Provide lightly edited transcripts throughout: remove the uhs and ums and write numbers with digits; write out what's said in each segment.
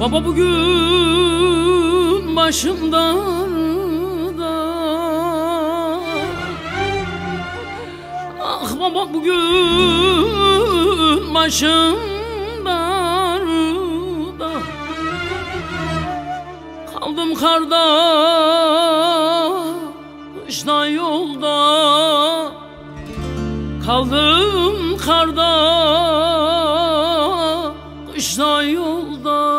Baba bugün başımda da, ah baba bugün başımda da, kaldım karda, kışta yolda, kaldım karda, kışta yolda.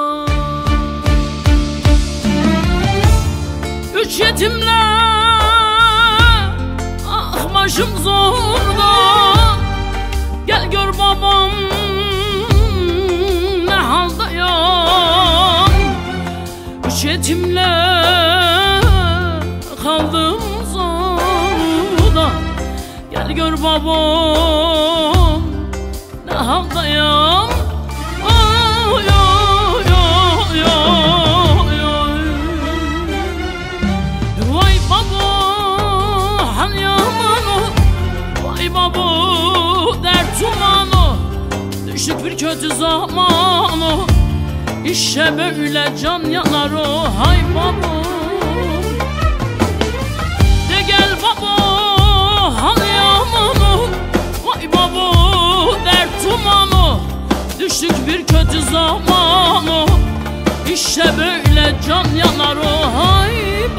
Üç yetimle ah başım zorda, gel gör babam ne haldayım. Üç yetimle kaldım zorda, gel gör babam ne haldayım. Düştük bir kötü zamanı, İşte böyle can yanar o hay babo. De gel babo hal yamanı, vay babo dert tumanı. Düştük bir kötü zamanı, İşte böyle can yanar o hay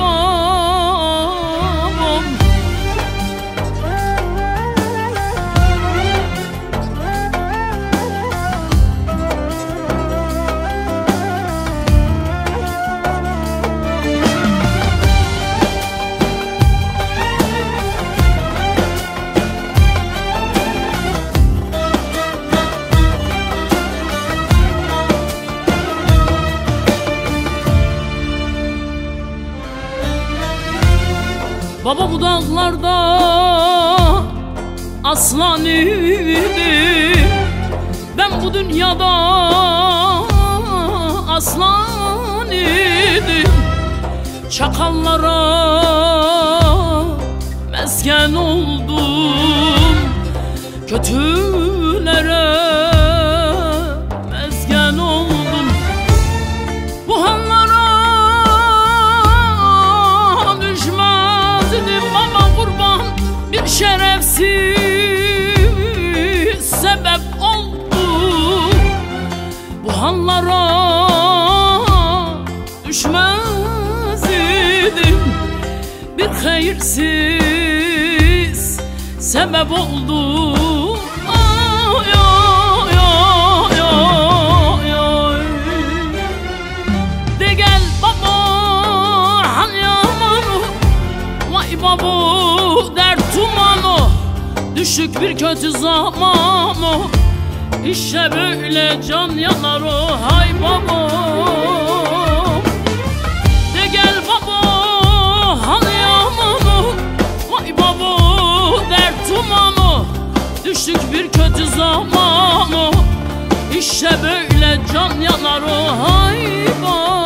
babam. Baba bu dağlarda aslan idim, ben bu dünyada aslan idim. Çakallara mesken oldum, kötülere mesken oldum. Bu hallara bir şerefsiz sebep oldu. Bu hallara düşmez idim, bir hayırsız sebep oldu. Ay, ay, ay, ay, ay. De gel baba hal yamanı, vay baba dert tumanı. Düşük bir kötü zamanı, İşte böyle can yanar o hay baba. De gel baba hal yamanı, vay baba dert tumanı. Düşük bir kötü zamanı, İşte böyle can yanar o hay baba.